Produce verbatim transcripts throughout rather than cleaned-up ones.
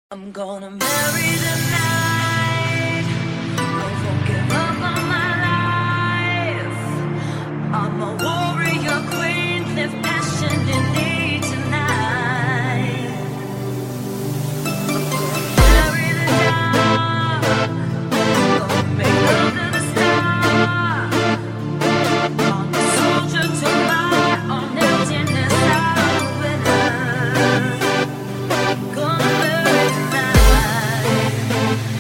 I'm gonna marry the night. I won't give up on my life. I'm a warrior queen, live passionately tonight. Marry the dark. Gonna make love to the star. I'm a soldier to my own emptiness. I'm a winner. Gonna marry tonight.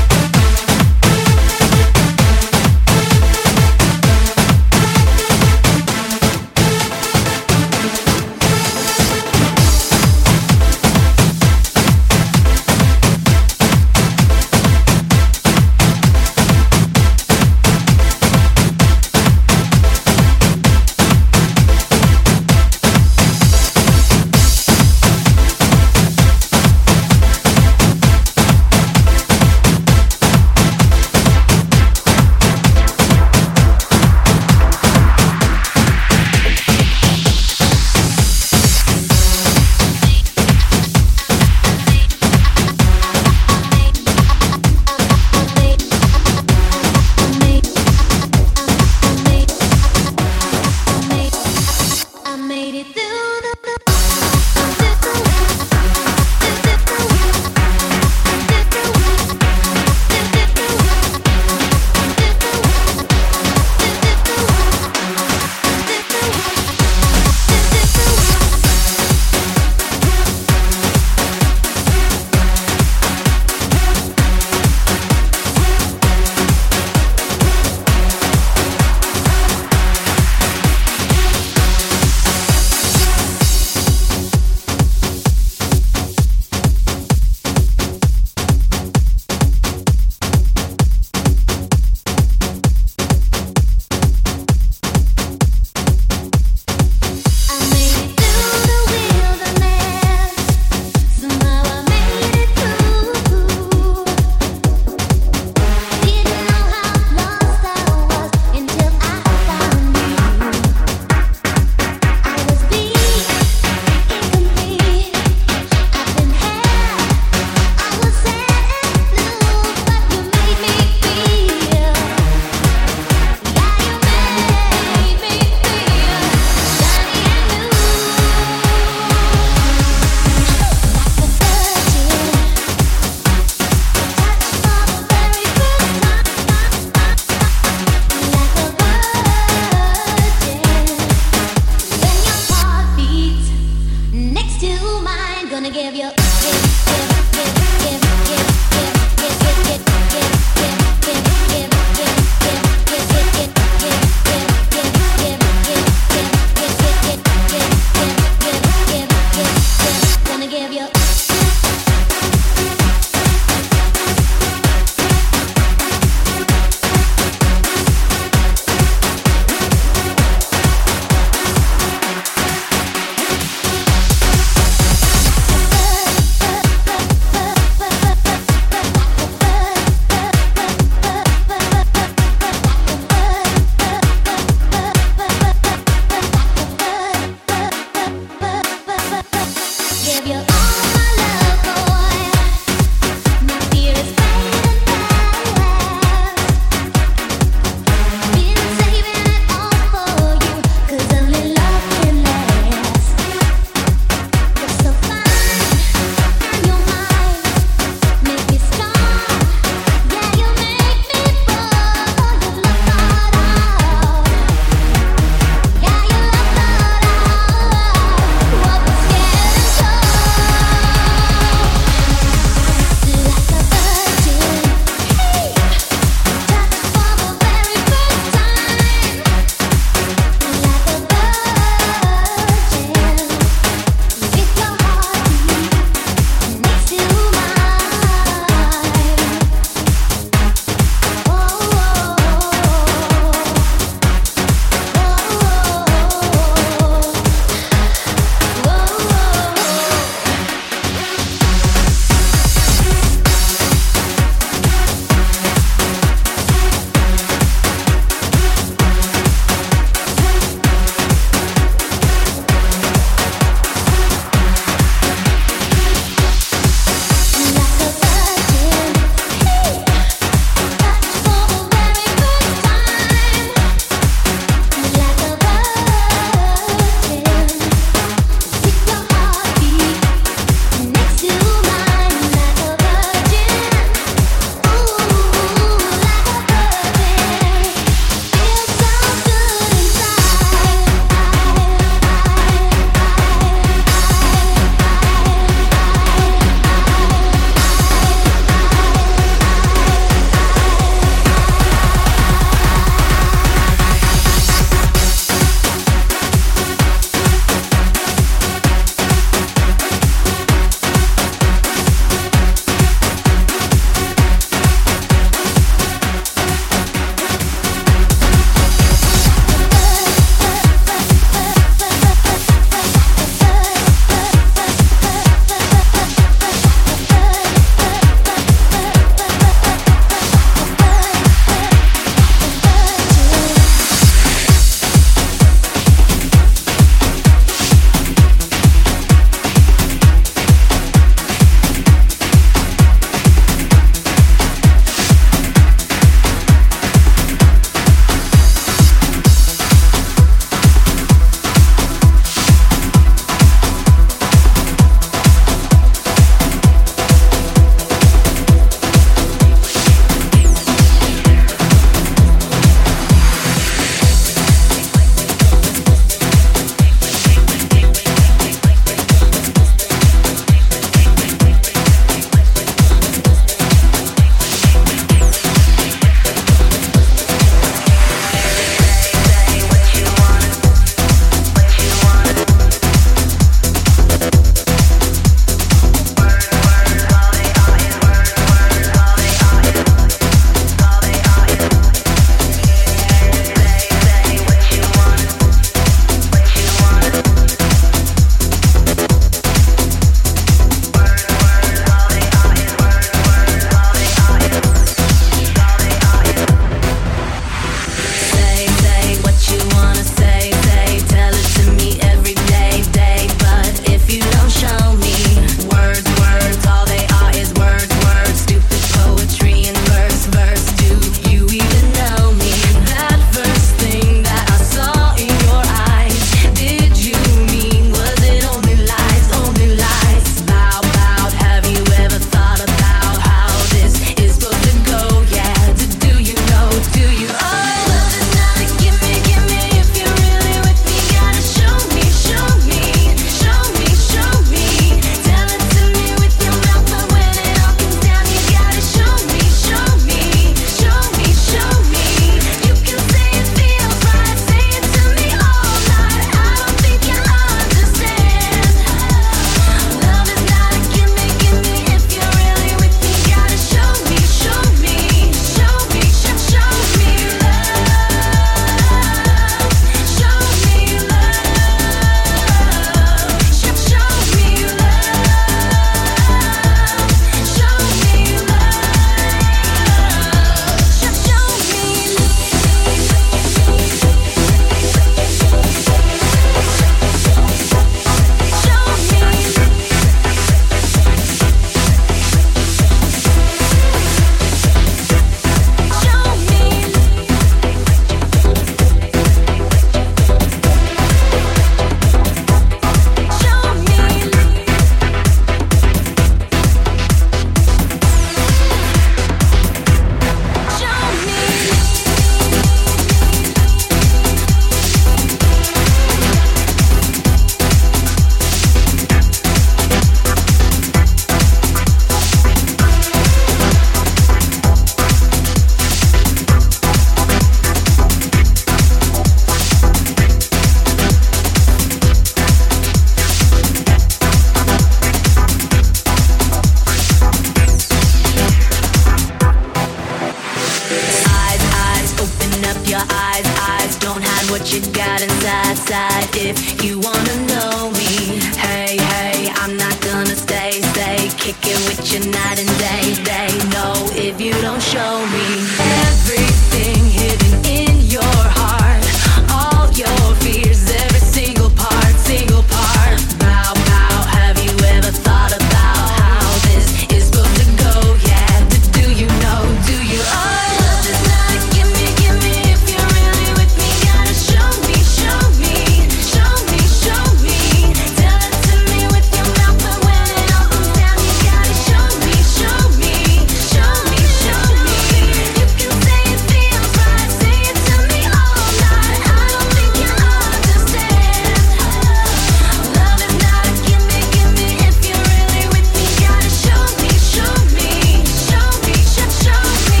what you got inside, side. If you wanna know me, hey, hey, I'm not gonna stay, stay, kicking with you night and day, day. No, if you don't show me everything hidden in your heart, all your fears, every single part, single part. Bow, bow, have you ever thought about how this is supposed to go? Yeah, do, do you know, do you? Oh, love is not a gimme, gimme. If you're really with me, gotta show me, show me, show me, show me. Tell it to me with your mouth, but when it all comes down, you gotta show me, show me, show me, show me. You can say it feels right, say it to me all night. I don't think you understand. Love is not a gimme, gimme. If you're really with me, gotta show me, show me, show me, show, show me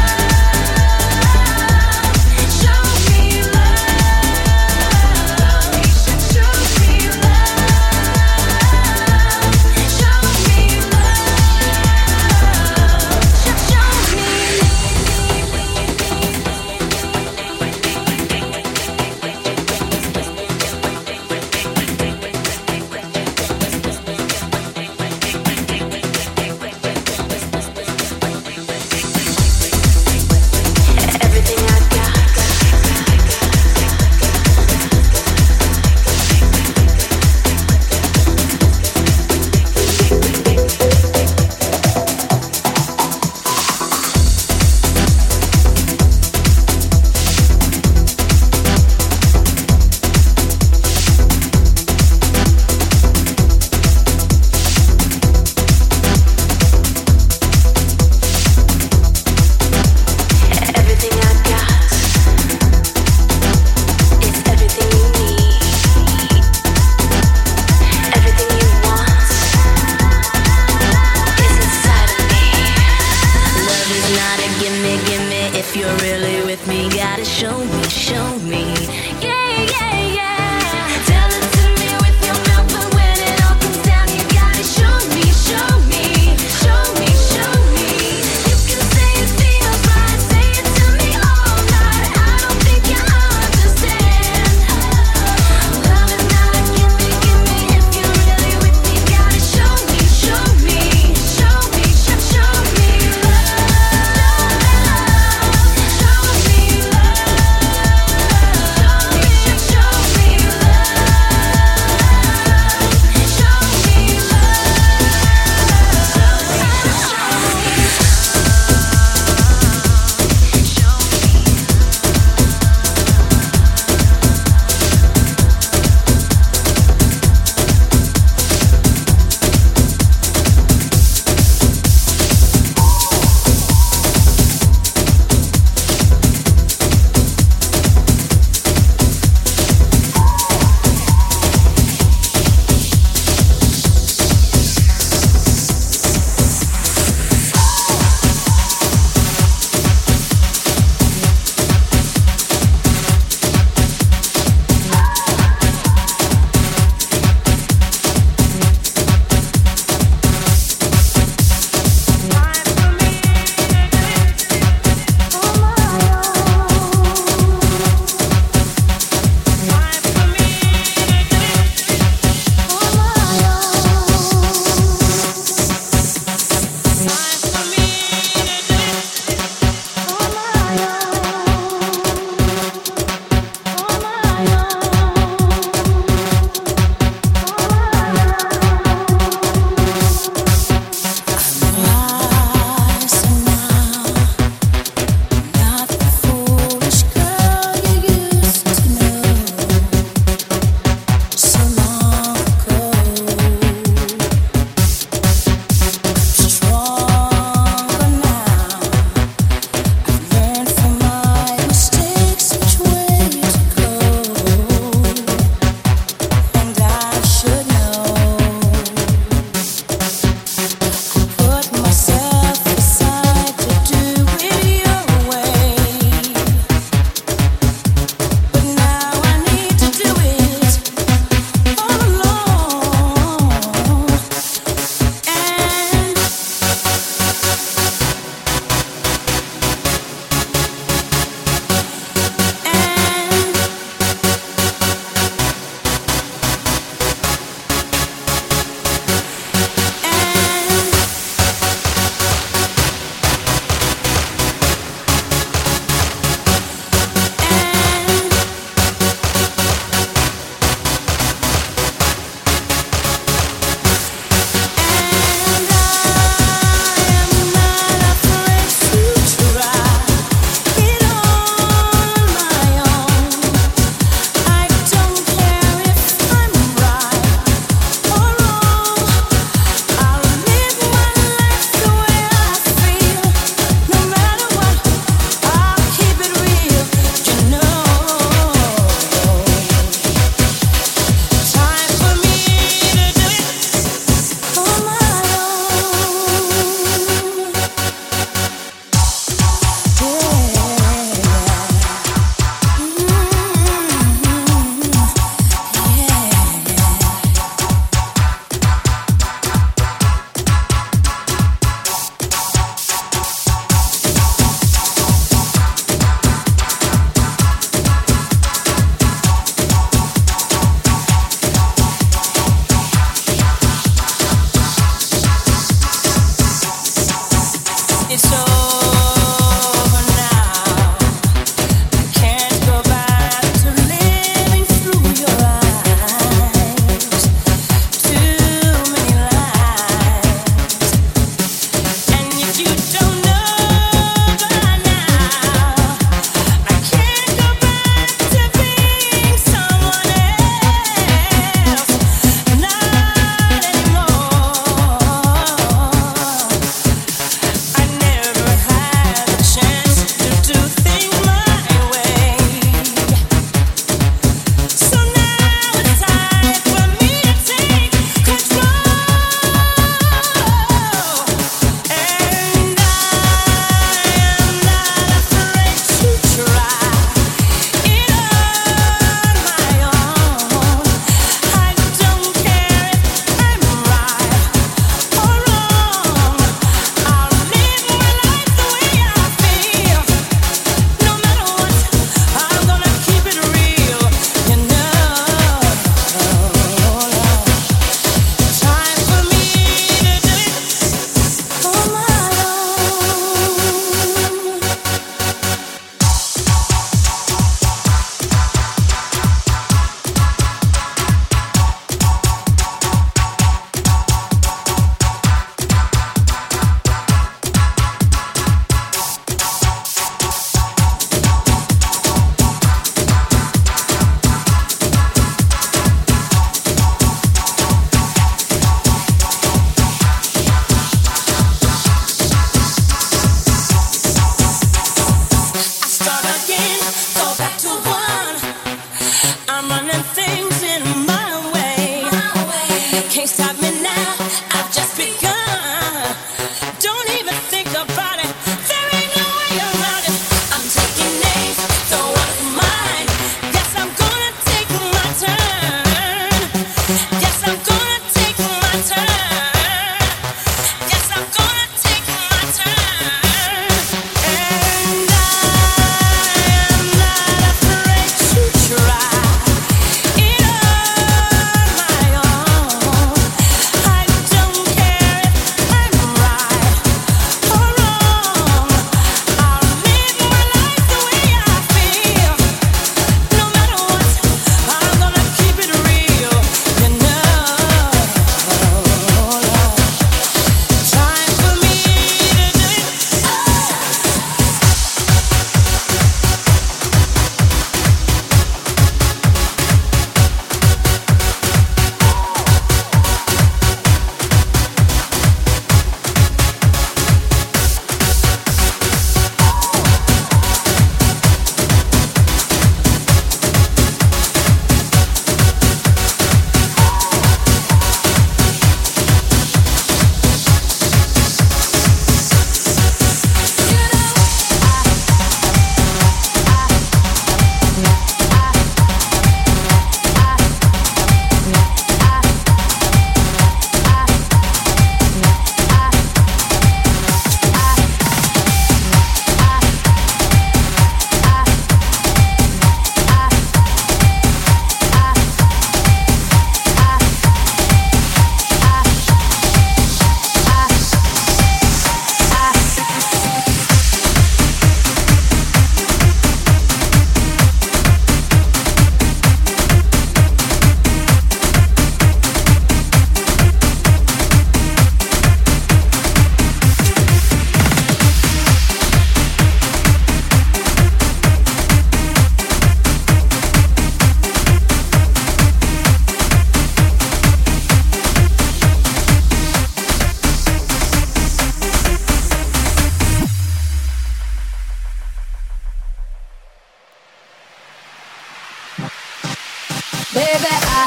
love. Show me love. Show me love. Show me everything I got. Everything I got is everything you need, everything you want is inside of me. Love is not a gimme, gimme. If you're really with me, gotta show me, show me. Yeah, yeah, yeah. Tell it to me with your mouth, but when it all comes down, you gotta show me, show me, show me, show me. You can say it feels right, say it to me all night. I don't think you understand. Love is not a gimme, gimme. If you're really with me, gotta show me, show me, show me, show, show me love. Show me love.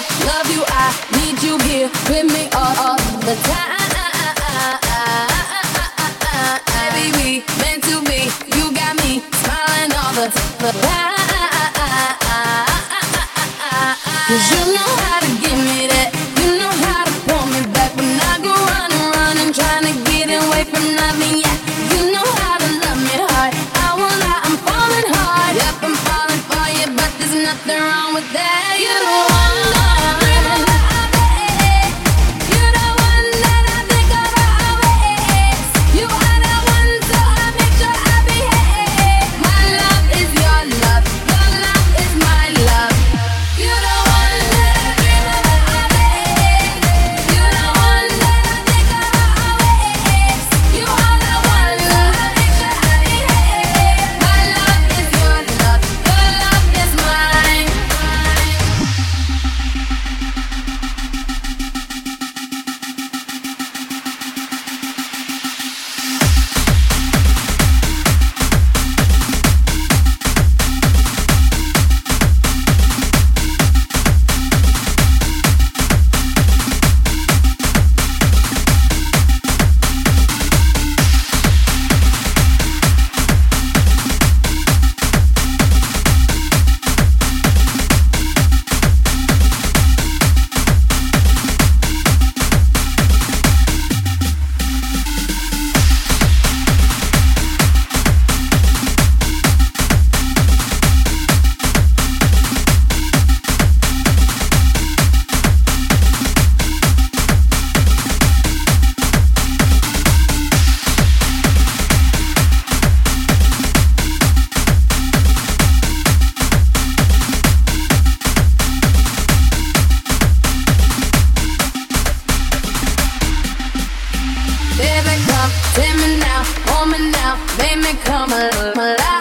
love you, I need you here with me all, all the time. Baby, we meant to be. You got me smiling all the time. Cause you know how to give me that. You know how to pull me back when I go running, running, trying to get away from nothing. Yeah, you know how to love me hard. I won't lie, I'm falling hard. Yep, I'm falling for you, but there's nothing wrong with that. You don't want love. You the one that I think of always. You are the one, so I make sure I behave. My love is your love, your love is my love. You the one that I dream of always. You the one that I think of always. You are the one, so I make sure I behave. My love is your love, your love is mine. Baby, come, take me now, hold me now, make me come alive.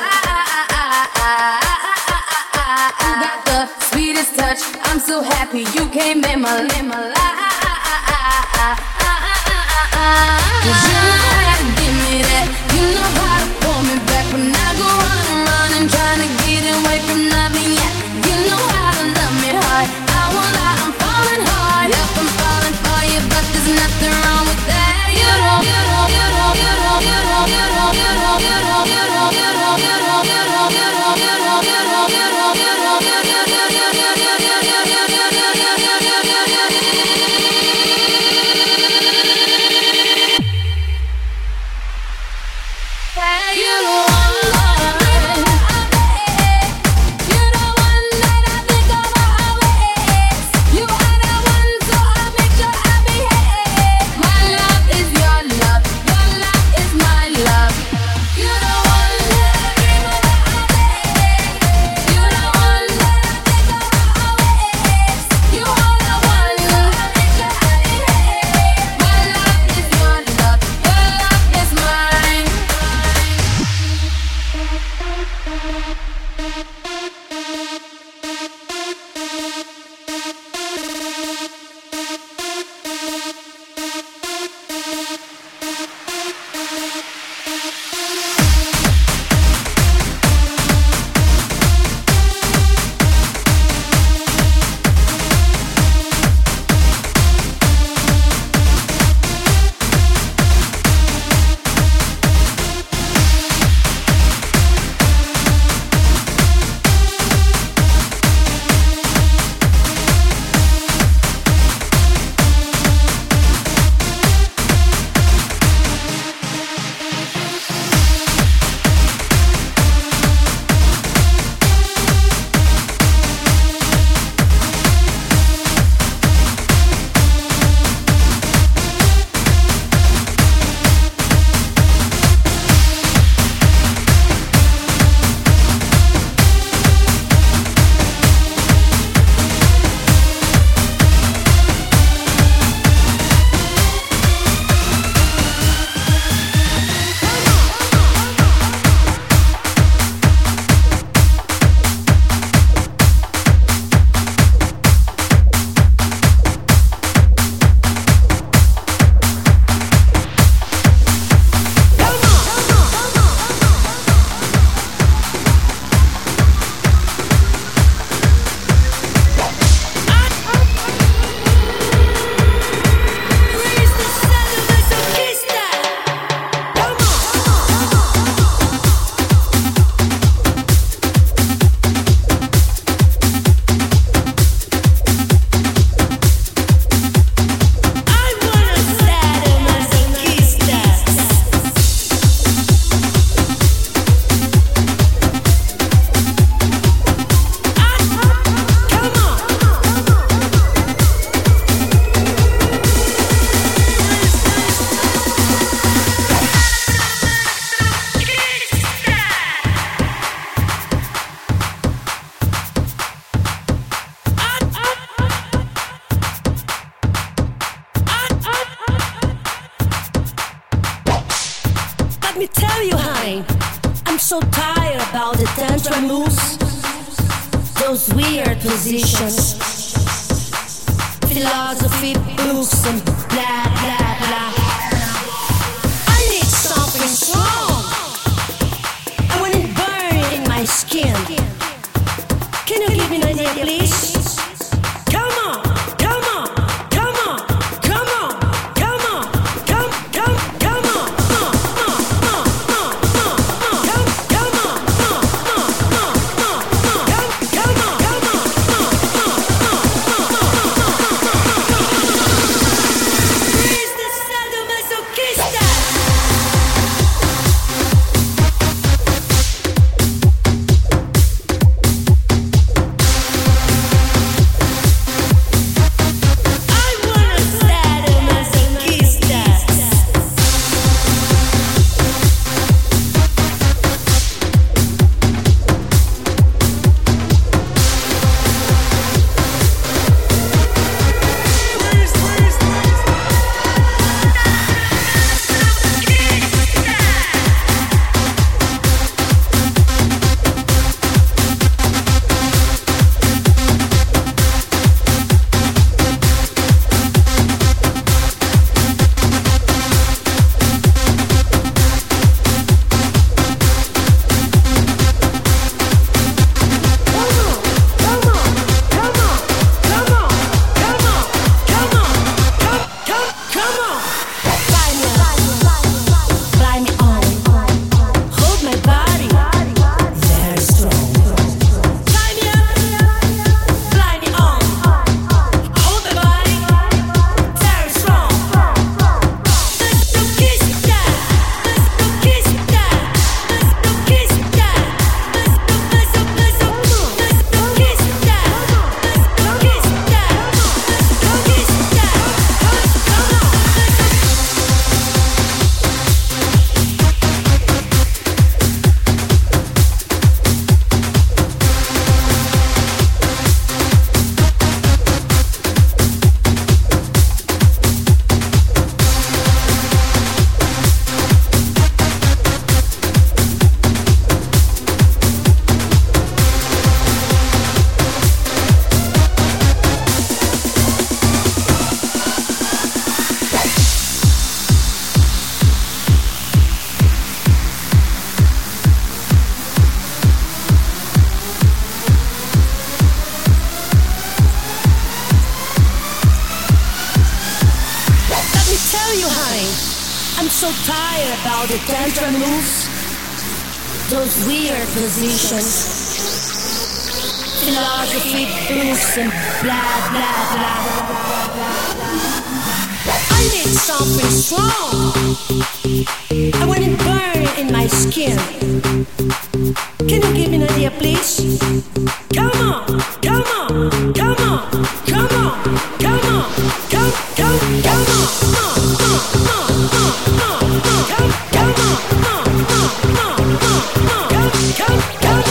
You got the sweetest touch, I'm so happy you came in my life. Cause you know how to give me that, you know how to pull me back when I go running, running, trying to get away from nothing. Yeah, you know how to love me hard. I won't lie, I'm falling hard. Yep, I'm falling for you, but there's nothing wrong with that. You don't, you don't, you don't, you don't, you don't, you don't, you don't, you don't, you don't, you don't, you don't, you don't, you don't, you don't, you don't, you don't, you don't, you tell you, honey, I'm so tired about the tantra moves, those weird positions, philosophy books and blah blah blah. I need something strong. I want it burning in my skin. Can you give me an idea, please? Come on, come on, come on, come on, come on, come, come, come on, uh, uh, uh, uh, uh, uh, come, come on, uh, uh, uh, uh, come, come on, come on, uh, uh, uh, uh, uh. Where's the sadomasochista? So tired about the tantra moves, those weird positions, philosophy books and blah blah blah. I need something strong. I want it burning in my skin. Can you give me an idea, please? Come on, come on, come on, come on, come on, come, come, come on, uh, uh, uh, uh, uh. Come, come on, uh, uh, uh, uh, uh, come, come, come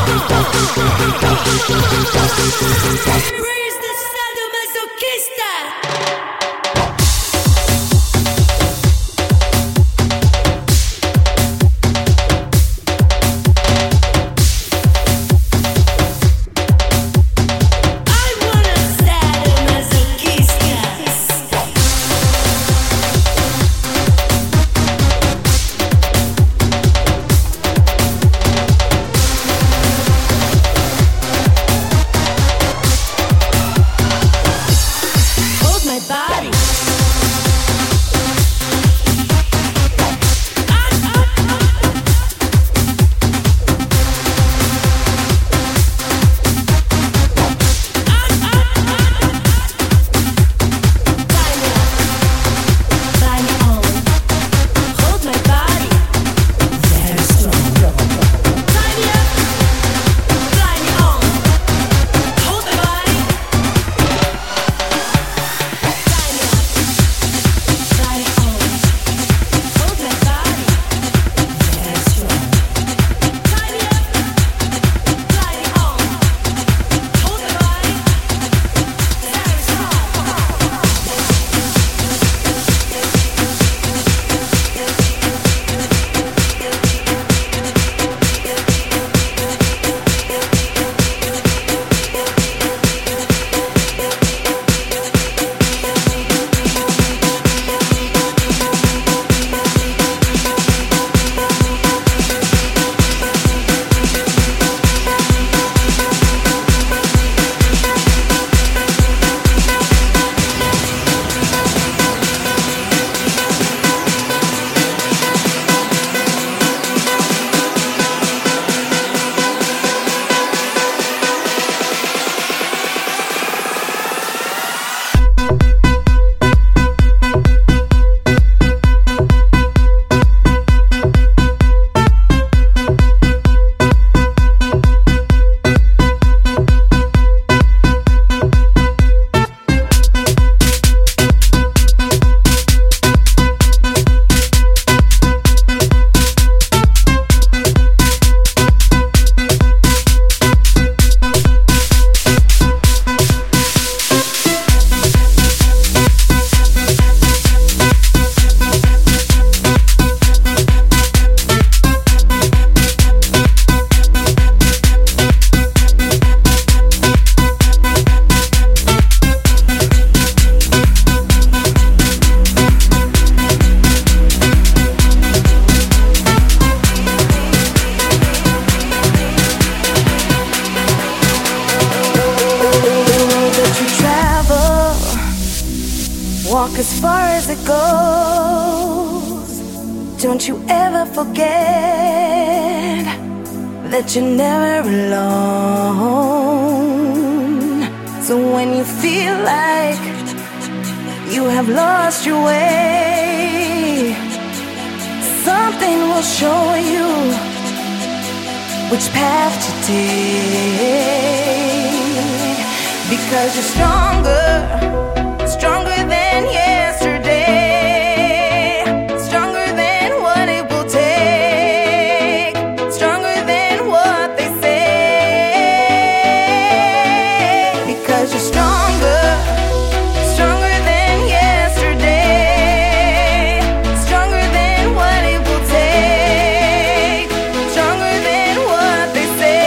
on. Where's the sadomasochista? walk as far as it goes. Don't you ever forget that you're never alone. So when you feel like you have lost your way, something will show you which path to take. Because you're stronger, stronger than yesterday, stronger than what it will take, stronger than what they say. Because you're stronger, stronger than yesterday, stronger than what it will take, stronger than what they say.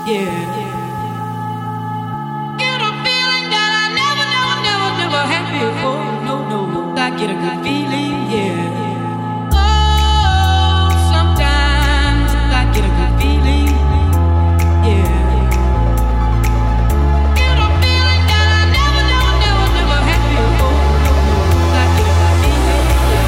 Yeah. Get a feeling that I never, never, never, never had before. No, no, no. I get a good feeling, yeah. Oh, sometimes I get a good feeling, yeah. Get a feeling that I never, never, never, never had before. No, no, I get a good feeling, yeah.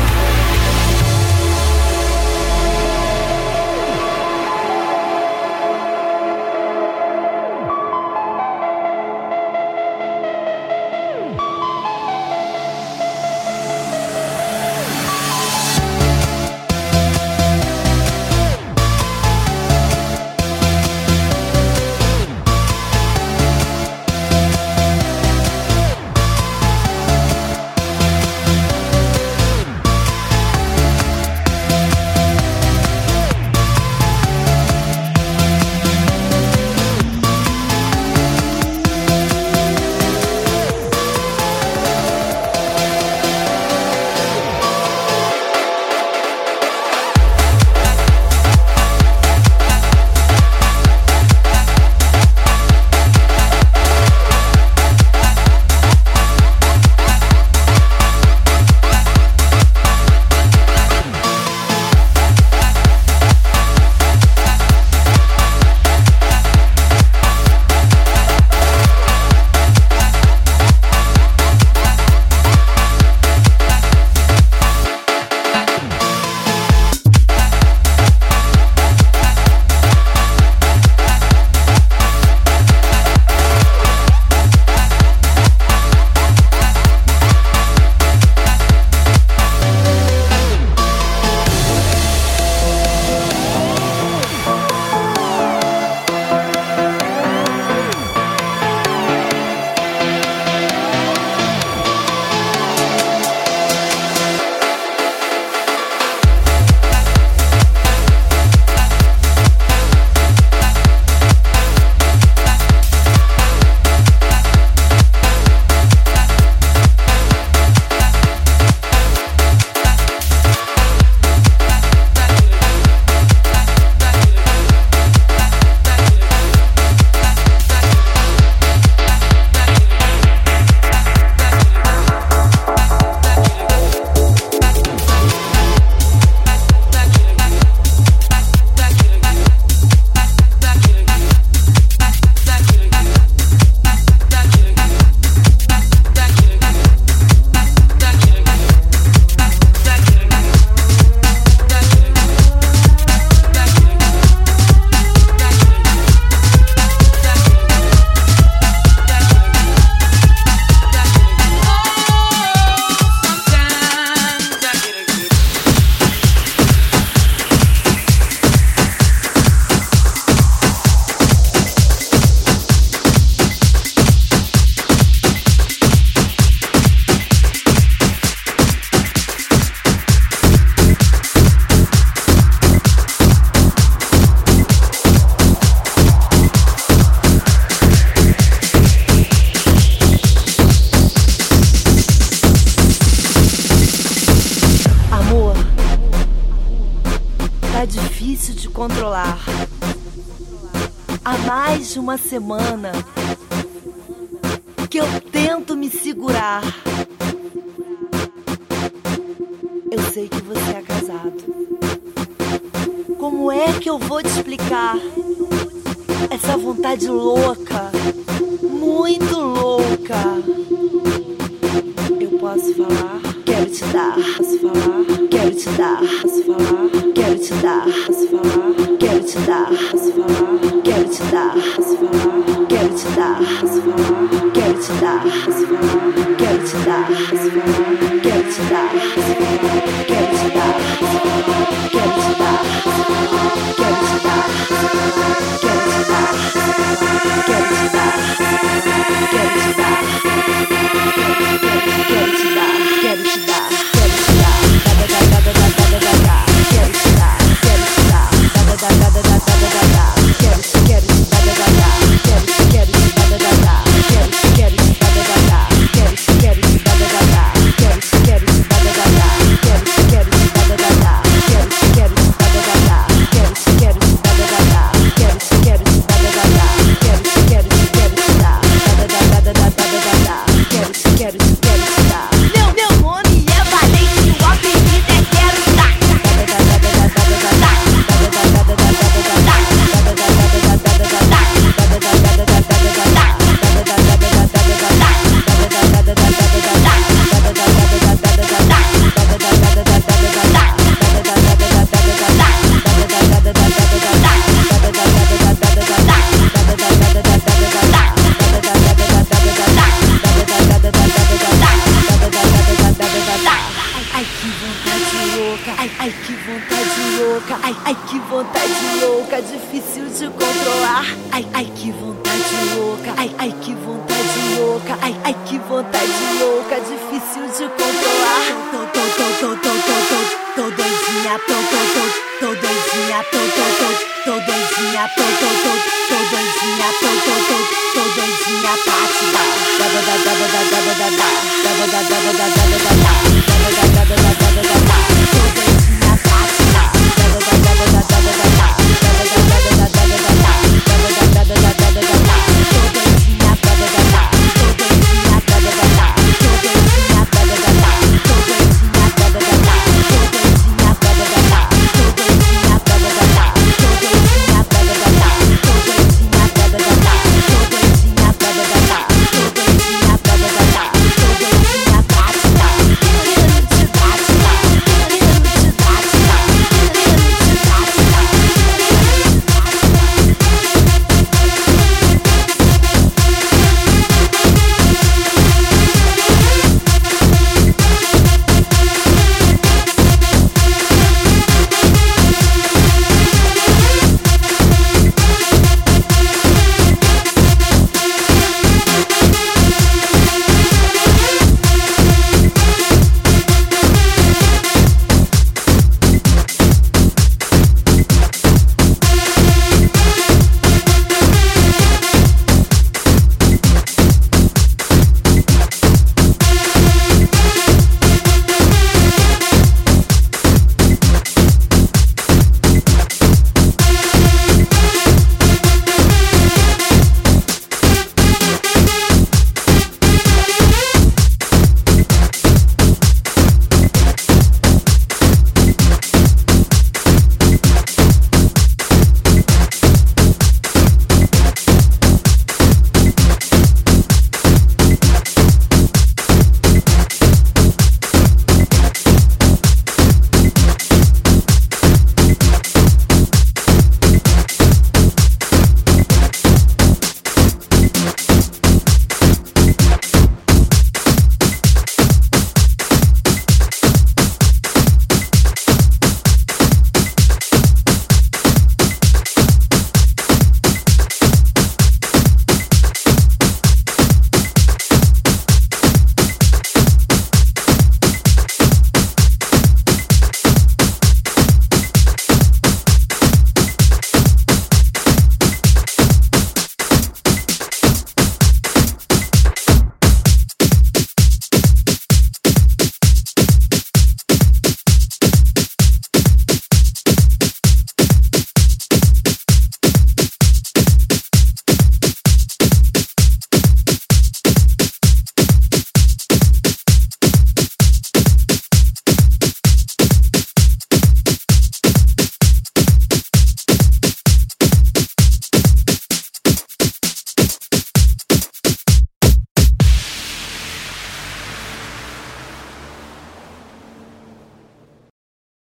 difícil de controlar. Há mais de uma semana que eu tento me segurar. Eu sei que você é casado. Como é que eu vou te explicar essa vontade louca, muito louca? Eu posso falar, quero te dar. Posso falar, quero te dar. Posso falar, quero te dar. Posso falar, quero te dar. Posso falar, quero te dar. Posso falar, quero te dar. Posso falar, quero te dar. Posso falar, quero te dar. Posso falar, quero te dar. Posso falar, quero te dar. Posso falar, quero te dar. Posso falar, quero te dar. Posso falar, quero te dar. Quero te dar. Quero te dar. Quero te dar. Quero te dar. Quero te dar. Da da da da da da da da da. Quero te dar. Quero te dar. Da da da da da da da da da. Quero te quero te da da da da. Quero te quero te da da da da. Quero te quero te da da da da. Quero te quero te da da da da. Quero te quero te da da da da. que vontade louca, ai, ai, que vontade louca, ai, ai, que vontade louca, difícil de controlar. Tô, tô, tô, tô, tô, tô, tô, tô doidinha, tô, tô, tô, tô doidinha, tô, tô, tô, tô doidinha, tô, tô, tô, tô doidinha, tô, tô, tô, tô doidinha pra te dar. Daba, daba, daba, daba, daba, daba, daba, daba, daba, daba, daba, daba, daba, daba, daba, daba, daba, tô doidinha pra te dar. Daba, daba, daba, daba.